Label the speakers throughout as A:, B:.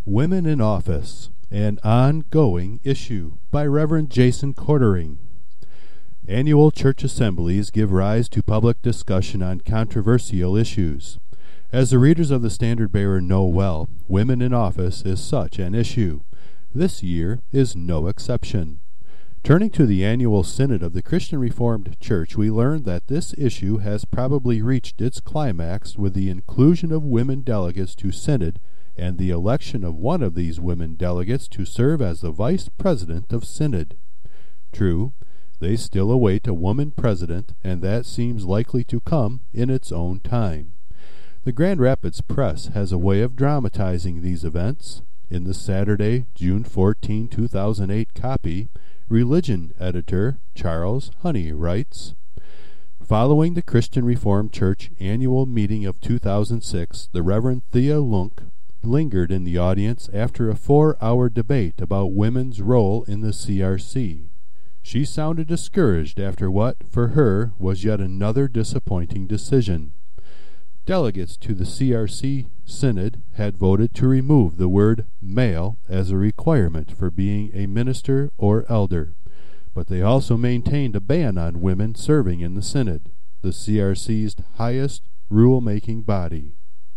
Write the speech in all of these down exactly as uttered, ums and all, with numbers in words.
A: Women in Office, an Ongoing Issue by Reverend Jason Quartering. Annual church assemblies give rise to public discussion on controversial issues. As the readers of the Standard Bearer know well, women in office is such an issue. This year is no exception. Turning to the annual synod of the Christian Reformed Church, we learn that this issue has probably reached its climax with the inclusion of women delegates to synod and the election of one of these women delegates to serve as the vice president of synod. True, they still await a woman president, and that seems likely to come in its own time. The Grand Rapids Press has a way of dramatizing these events. In the Saturday, June fourteenth, two thousand eight copy, Religion editor Charles Honey writes, "Following the Christian Reformed Church annual meeting of two thousand six, the Reverend Thea Lunk lingered in the audience after a four-hour debate about women's role in the C R C. She sounded discouraged after what, for her, was yet another disappointing decision. Delegates to the C R C Synod had voted to remove the word male as a requirement for being a minister or elder, but they also maintained a ban on women serving in the Synod, the C R C's highest rule-making body.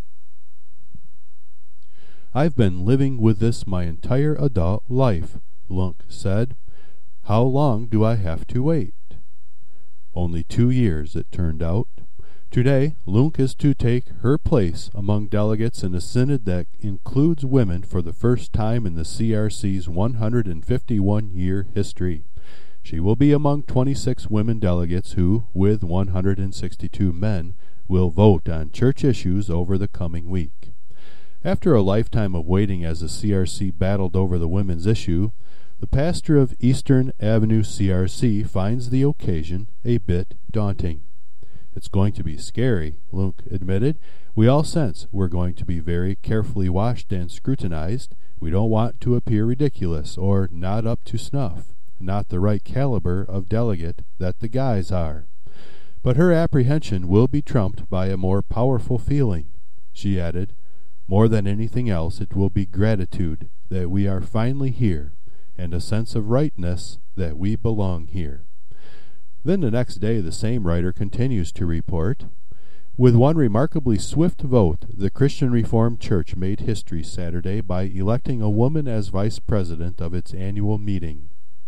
A: I've been living with this my entire adult life," Lunk said. "How long do I have to wait?" Only two years, it turned out. Today, Lunk is to take her place among delegates in a synod that includes women for the first time in the C R C's one hundred fifty-one year history. She will be among twenty-six women delegates who, with one hundred sixty-two men, will vote on church issues over the coming week. After a lifetime of waiting as the C R C battled over the women's issue, the pastor of Eastern Avenue C R C finds the occasion a bit daunting. "It's going to be scary," Lunk admitted. "We all sense we're going to be very carefully watched and scrutinized. We don't want to appear ridiculous or not up to snuff, not the right caliber of delegate that the guys are." But her apprehension will be trumped by a more powerful feeling. She added, "More than anything else, it will be gratitude that we are finally here, and a sense of rightness that we belong here." Then the next day the same writer continues to report, "With one remarkably swift vote, the Christian Reformed Church made history Saturday by electing a woman as vice president of its annual meeting.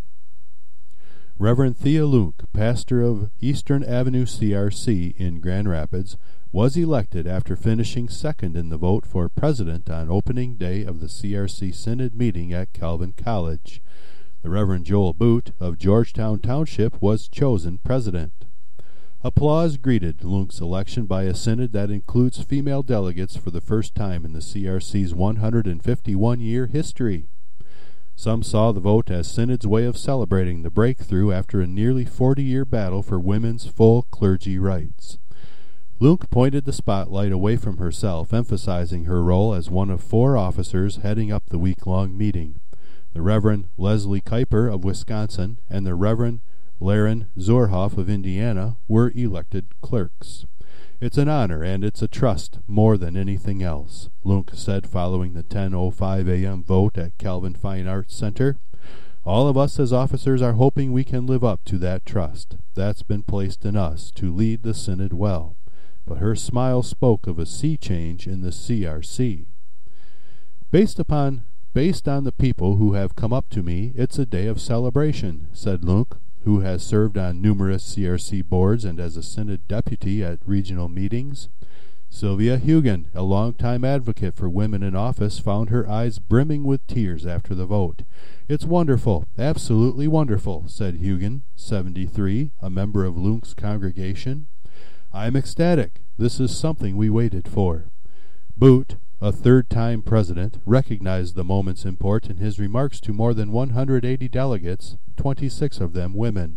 A: Reverend Thea Lunk, pastor of Eastern Avenue C R C in Grand Rapids, was elected after finishing second in the vote for president on opening day of the C R C Synod meeting at Calvin College. The Reverend Joel Boot of Georgetown Township was chosen president." Applause greeted Lunk's election by a synod that includes female delegates for the first time in the C R C's one hundred fifty-one year history. Some saw the vote as synod's way of celebrating the breakthrough after a nearly forty year battle for women's full clergy rights. Lunk pointed the spotlight away from herself, emphasizing her role as one of four officers heading up the week-long meeting. The Reverend Leslie Kuiper of Wisconsin and the Reverend Laren Zorhoff of Indiana were elected clerks. "It's an honor and it's a trust more than anything else," Lunk said following the ten oh five a.m. vote at Calvin Fine Arts Center. "All of us as officers are hoping we can live up to that trust that's been placed in us to lead the synod well." But her smile spoke of a sea change in the C R C. Based upon Based on the people who have come up to me, it's a day of celebration," said Lunk, who has served on numerous C R C boards and as a synod deputy at regional meetings. Sylvia Hugen, a longtime advocate for women in office, found her eyes brimming with tears after the vote. "It's wonderful, absolutely wonderful," said Hugen, seventy-three, a member of Lunk's congregation. "I'm ecstatic. This is something we waited for." Boot, a third-time president, recognized the moment's import in his remarks to more than one hundred eighty delegates, twenty-six of them women.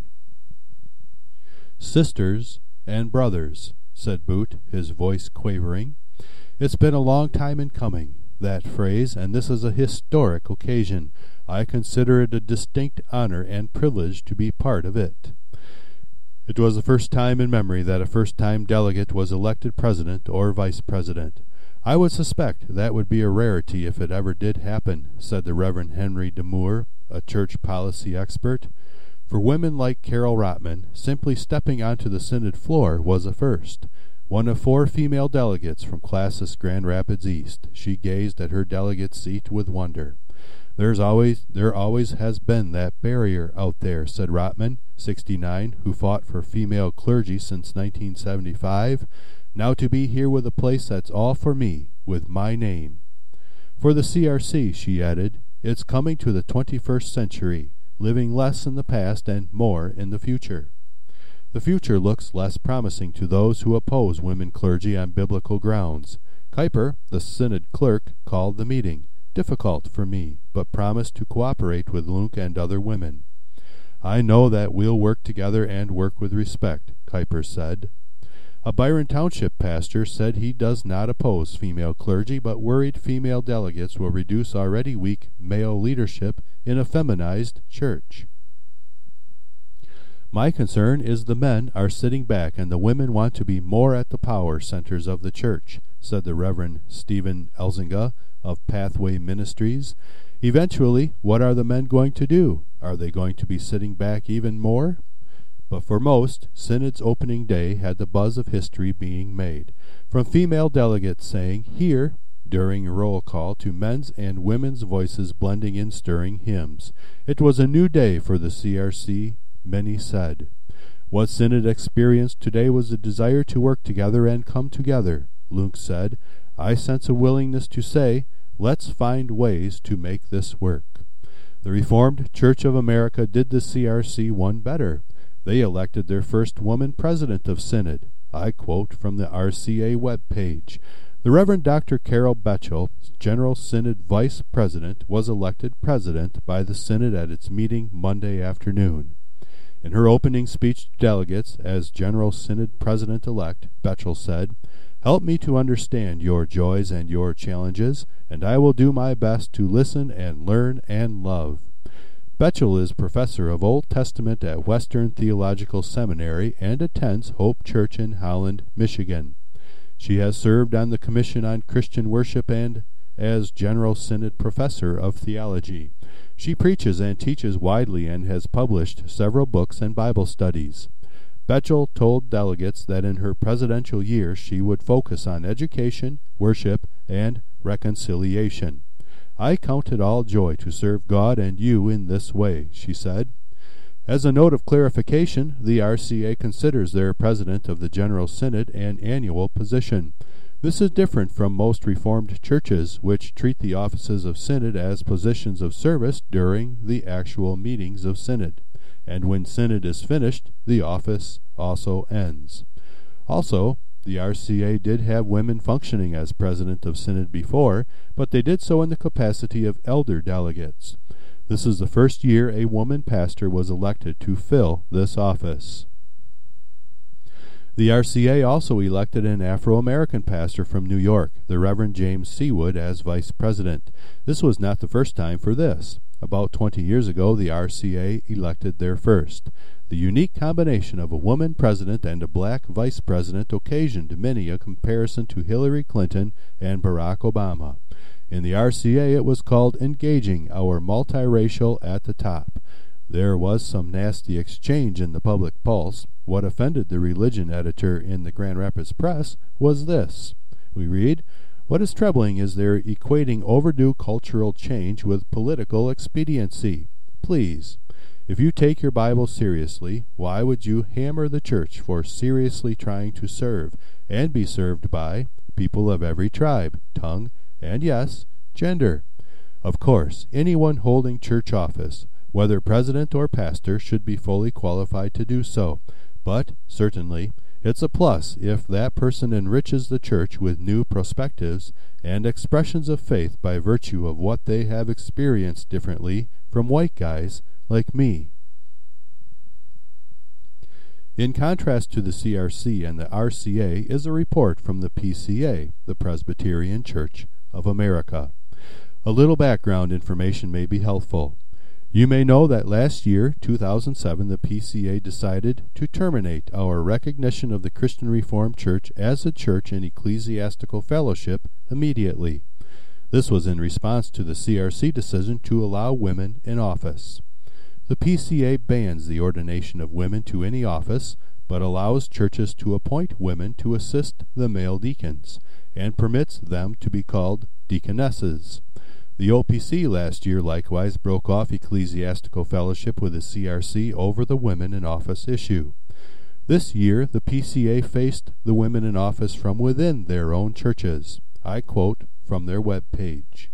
A: "Sisters and brothers," said Boot, his voice quavering. "It's been a long time in coming, that phrase, and this is a historic occasion. I consider it a distinct honor and privilege to be part of it." It was the first time in memory that a first-time delegate was elected president or vice president. "I would suspect that would be a rarity if it ever did happen," said the Reverend Henry DeMoor, a church policy expert. For women like Carol Rotman, simply stepping onto the synod floor was a first. One of four female delegates from Classis Grand Rapids East, she gazed at her delegate seat with wonder. There's always, there always has been that barrier out there, said Rotman, sixty-nine, who fought for female clergy since nineteen seventy-five. Now to be here with a place that's all for me, with my name. For the C R C, she added, it's coming to the twenty-first century, living less in the past and more in the future. The future looks less promising to those who oppose women clergy on biblical grounds. Kuiper, the synod clerk, called the meeting difficult for me, but promised to cooperate with Lunk and other women. I know that we'll work together and work with respect, Kuiper said. A Byron Township pastor said he does not oppose female clergy, but worried female delegates will reduce already weak male leadership in a feminized church. My concern is the men are sitting back and the women want to be more at the power centers of the church, said the Reverend Stephen Elzinga of Pathway Ministries. Eventually, what are the men going to do? Are they going to be sitting back even more? But for most, Synod's opening day had the buzz of history being made, from female delegates saying, "Here," during roll call, to men's and women's voices blending in stirring hymns. It was a new day for the C R C, many said. What Synod experienced today was a desire to work together and come together, Lunk said. I sense a willingness to say, let's find ways to make this work. The Reformed Church of America did the C R C one better. They elected their first woman president of Synod. I quote from the R C A web page. The Reverend Doctor Carol Betchel, General Synod Vice President, was elected President by the Synod at its meeting Monday afternoon. In her opening speech to delegates as General Synod President-elect, Betchel said, "Help me to understand your joys and your challenges, and I will do my best to listen and learn and love." Betchel is professor of Old Testament at Western Theological Seminary and attends Hope Church in Holland, Michigan. She has served on the Commission on Christian Worship and as General Synod Professor of Theology. She preaches and teaches widely and has published several books and Bible studies. Betchel told delegates that in her presidential year she would focus on education, worship, and reconciliation. I count it all joy to serve God and you in this way, she said. As a note of clarification, the R C A considers their president of the General Synod an annual position. This is different from most Reformed churches, which treat the offices of Synod as positions of service during the actual meetings of Synod. And when Synod is finished, the office also ends. Also, the R C A did have women functioning as president of Synod before, but they did so in the capacity of elder delegates. This is the first year a woman pastor was elected to fill this office. The R C A also elected an Afro-American pastor from New York, the Reverend James Seawood, as vice president. This was not the first time for this. About twenty years ago, the R C A elected their first. The unique combination of a woman president and a black vice president occasioned many a comparison to Hillary Clinton and Barack Obama. In the R C A, it was called Engaging Our Multiracial at the Top. There was some nasty exchange in the public pulse. What offended the religion editor in the Grand Rapids Press was this. We read, "What is troubling is their equating overdue cultural change with political expediency. Please, if you take your Bible seriously, why would you hammer the church for seriously trying to serve and be served by people of every tribe, tongue, and yes, gender? Of course, anyone holding church office, whether president or pastor, should be fully qualified to do so. But, certainly, it's a plus if that person enriches the church with new perspectives and expressions of faith by virtue of what they have experienced differently from white guys like me." In contrast to the C R C and the R C A is a report from the P C A, the Presbyterian Church of America. A little background information may be helpful. You may know that last year, two thousand seven, the P C A decided to terminate our recognition of the Christian Reformed Church as a church in ecclesiastical fellowship immediately. This was in response to the C R C decision to allow women in office. The P C A bans the ordination of women to any office, but allows churches to appoint women to assist the male deacons, and permits them to be called deaconesses. The O P C last year likewise broke off ecclesiastical fellowship with the C R C over the women in office issue. This year, the P C A faced the women in office from within their own churches. I quote from their web page.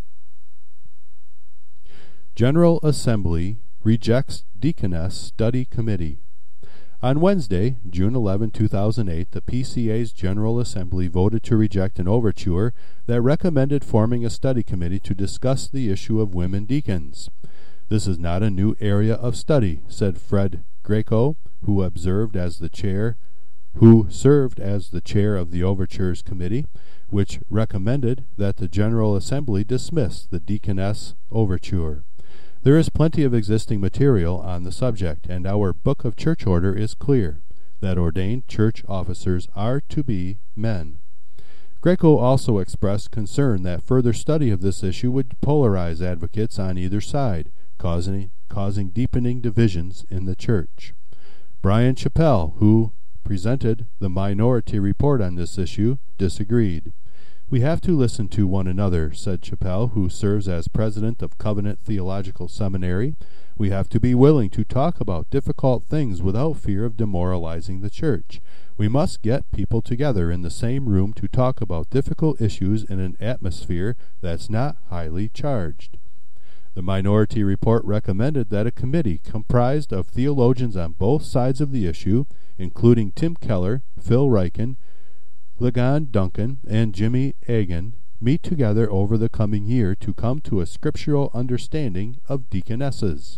A: General Assembly rejects Deaconess Study Committee. On Wednesday, June eleventh, two thousand eight, the P C A's General Assembly voted to reject an overture that recommended forming a study committee to discuss the issue of women deacons. This is not a new area of study, said Fred Greco, who observed as the chair, who served as the chair of the Overtures Committee, which recommended that the General Assembly dismiss the deaconess overture. There is plenty of existing material on the subject, and our Book of Church Order is clear, that ordained church officers are to be men. Greco also expressed concern that further study of this issue would polarize advocates on either side, causing, causing deepening divisions in the church. Brian Chappell, who presented the minority report on this issue, disagreed. We have to listen to one another, said Chappell, who serves as president of Covenant Theological Seminary. We have to be willing to talk about difficult things without fear of demoralizing the church. We must get people together in the same room to talk about difficult issues in an atmosphere that's not highly charged. The minority report recommended that a committee comprised of theologians on both sides of the issue, including Tim Keller, Phil Ryken, Ligon Duncan, and Jimmy Agan, meet together over the coming year to come to a scriptural understanding of deaconesses.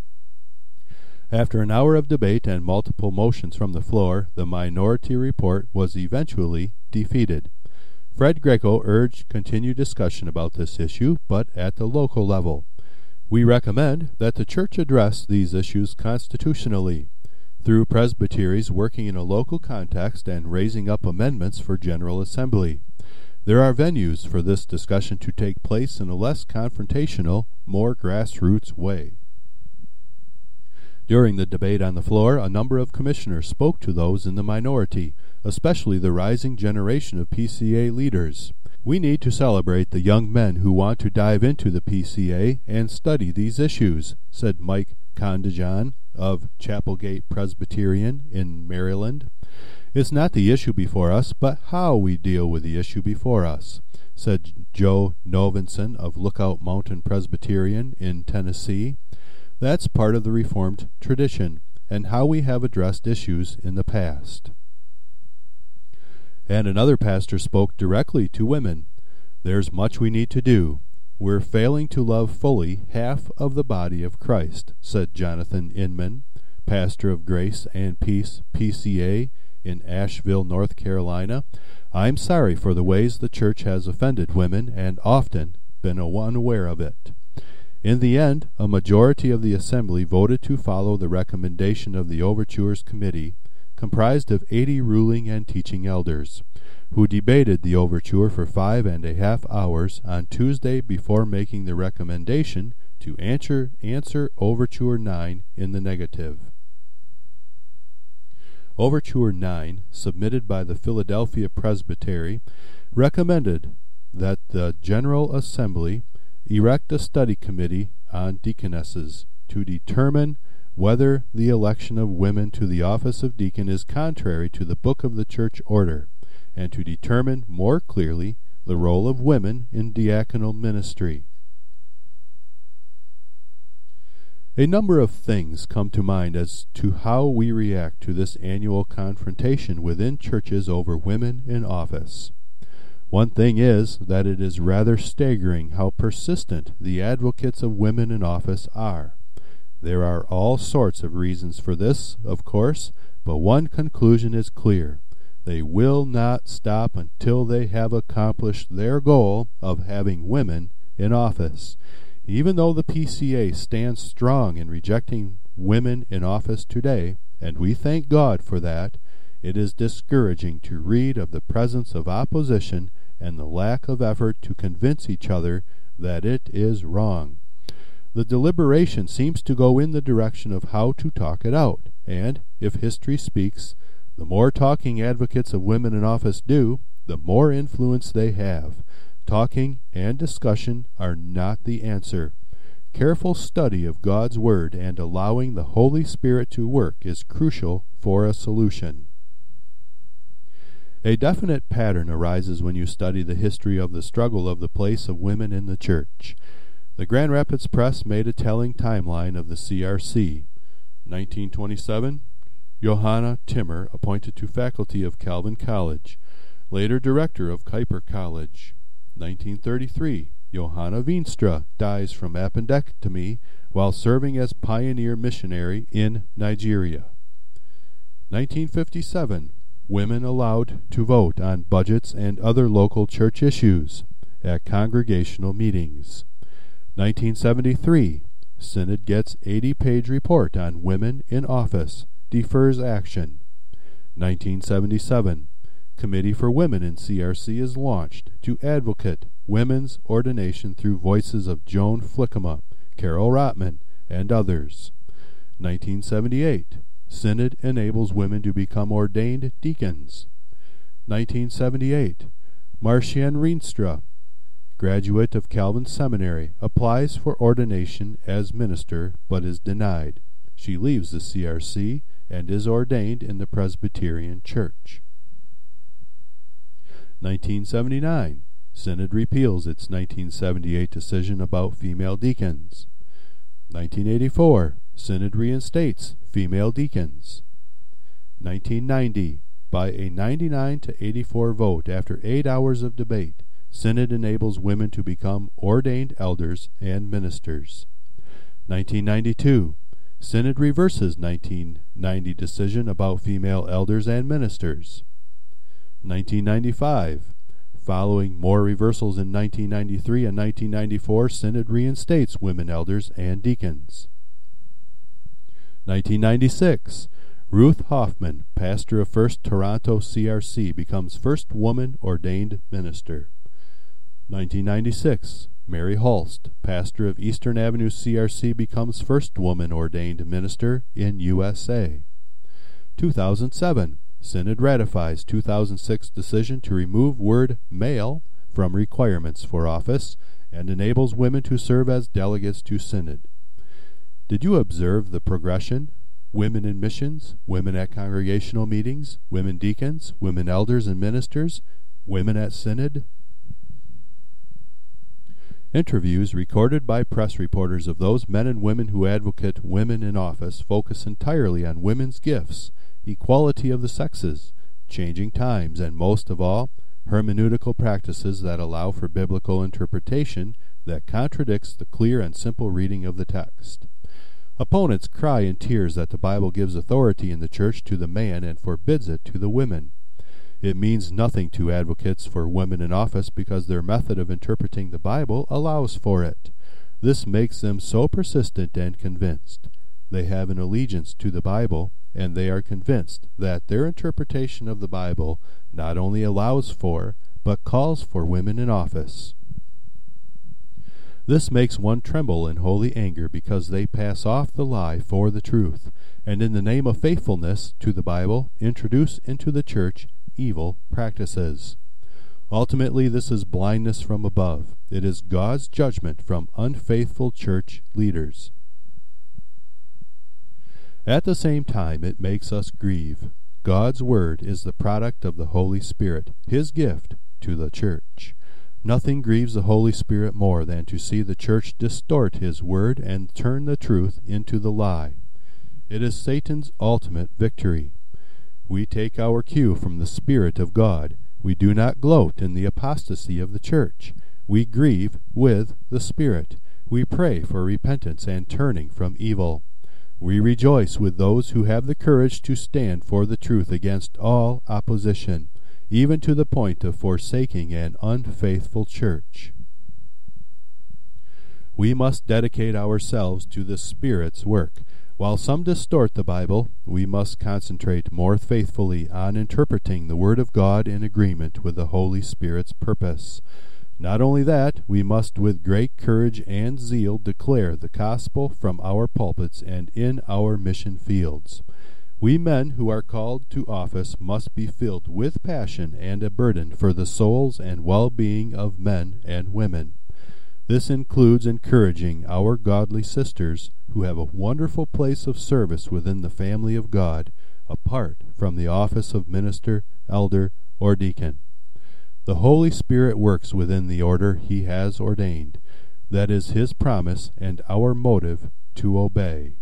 A: After an hour of debate and multiple motions from the floor, the minority report was eventually defeated. Fred Greco urged continued discussion about this issue, but at the local level. We recommend that the church address these issues constitutionally, through presbyteries working in a local context and raising up amendments for General Assembly. There are venues for this discussion to take place in a less confrontational, more grassroots way. During the debate on the floor, a number of commissioners spoke to those in the minority, especially the rising generation of P C A leaders. We need to celebrate the young men who want to dive into the P C A and study these issues, said Mike Condijan of Chapelgate Presbyterian in Maryland. It's not the issue before us, but how we deal with the issue before us, said Joe Novenson of Lookout Mountain Presbyterian in Tennessee. That's part of the Reformed tradition, and how we have addressed issues in the past. And another pastor spoke directly to women. There's much we need to do. We're failing to love fully half of the body of Christ, said Jonathan Inman, pastor of Grace and Peace P C A in Asheville, North Carolina. I'm sorry for the ways the church has offended women and often been unaware of it. In the end, a majority of the assembly voted to follow the recommendation of the Overtures Committee, comprised of eighty ruling and teaching elders, who debated the overture for five and a half hours on Tuesday before making the recommendation to answer, answer Overture nine in the negative. Overture nine, submitted by the Philadelphia Presbytery, recommended that the General Assembly erect a study committee on deaconesses to determine whether the election of women to the office of deacon is contrary to the Book of the Church Order, and to determine more clearly the role of women in diaconal ministry. A number of things come to mind as to how we react to this annual confrontation within churches over women in office. One thing is that it is rather staggering how persistent the advocates of women in office are. There are all sorts of reasons for this, of course, but one conclusion is clear. They will not stop until they have accomplished their goal of having women in office. Even though the P C A stands strong in rejecting women in office today, and we thank God for that, it is discouraging to read of the presence of opposition and the lack of effort to convince each other that it is wrong. The deliberation seems to go in the direction of how to talk it out, and, if history speaks, the more talking advocates of women in office do, the more influence they have. Talking and discussion are not the answer. Careful study of God's Word and allowing the Holy Spirit to work is crucial for a solution. A definite pattern arises when you study the history of the struggle of the place of women in the church. The Grand Rapids Press made a telling timeline of the C R C. nineteen twenty-seven, Johanna Timmer appointed to faculty of Calvin College, later director of Kuiper College. nineteen thirty-three, Johanna Veenstra dies from appendectomy while serving as pioneer missionary in Nigeria. nineteen fifty-seven, women allowed to vote on budgets and other local church issues at congregational meetings. nineteen seventy-three, Synod gets eighty-page report on women in office, defers action. nineteen seventy-seven, Committee for Women in C R C is launched to advocate women's ordination through voices of Joan Flickema, Carol Rotman, and others. nineteen seventy-eight, Synod enables women to become ordained deacons. nineteen seventy-eight, Marcianne Rienstra, graduate of Calvin Seminary, applies for ordination as minister but is denied. She leaves the C R C and is ordained in the Presbyterian Church. nineteen seventy-nine, Synod repeals its nineteen seventy-eight decision about female deacons. nineteen eighty-four, Synod reinstates female deacons. nineteen ninety, by a ninety-nine to eighty-four vote after eight hours of debate, Synod enables women to become ordained elders and ministers. nineteen ninety-two, Synod reverses nineteen ninety decision about female elders and ministers. nineteen ninety-five, following more reversals in nineteen ninety-three and nineteen ninety-four, Synod reinstates women elders and deacons. nineteen ninety-six, Ruth Hoffman, pastor of First Toronto C R C, becomes first woman ordained minister. nineteen ninety-six, Mary Holst, pastor of Eastern Avenue C R C, becomes first woman ordained minister in U S A. two thousand seven, Synod ratifies two thousand six decision to remove word male from requirements for office and enables women to serve as delegates to Synod. Did you observe the progression? Women in missions, women at congregational meetings, women deacons, women elders and ministers, women at Synod. Interviews recorded by press reporters of those men and women who advocate women in office focus entirely on women's gifts, equality of the sexes, changing times, and most of all, hermeneutical practices that allow for biblical interpretation that contradicts the clear and simple reading of the text. Opponents cry in tears that the Bible gives authority in the church to the man and forbids it to the women. It means nothing to advocates for women in office because their method of interpreting the Bible allows for it. This makes them so persistent and convinced. They have an allegiance to the Bible, and they are convinced that their interpretation of the Bible not only allows for, but calls for women in office. This makes one tremble in holy anger because they pass off the lie for the truth, and in the name of faithfulness to the Bible introduce into the church evil practices. Ultimately, this is blindness from above. It is God's judgment from unfaithful church leaders. At the same time, it makes us grieve. God's Word is the product of the Holy Spirit, His gift to the church. Nothing grieves the Holy Spirit more than to see the church distort His Word and turn the truth into the lie. It is Satan's ultimate victory. We take our cue from the Spirit of God. We do not gloat in the apostasy of the church. We grieve with the Spirit. We pray for repentance and turning from evil. We rejoice with those who have the courage to stand for the truth against all opposition, even to the point of forsaking an unfaithful church. We must dedicate ourselves to the Spirit's work. While some distort the Bible, we must concentrate more faithfully on interpreting the Word of God in agreement with the Holy Spirit's purpose. Not only that, we must with great courage and zeal declare the gospel from our pulpits and in our mission fields. We men who are called to office must be filled with passion and a burden for the souls and well-being of men and women. This includes encouraging our godly sisters who have a wonderful place of service within the family of God, apart from the office of minister, elder, or deacon. The Holy Spirit works within the order He has ordained. That is His promise and our motive to obey.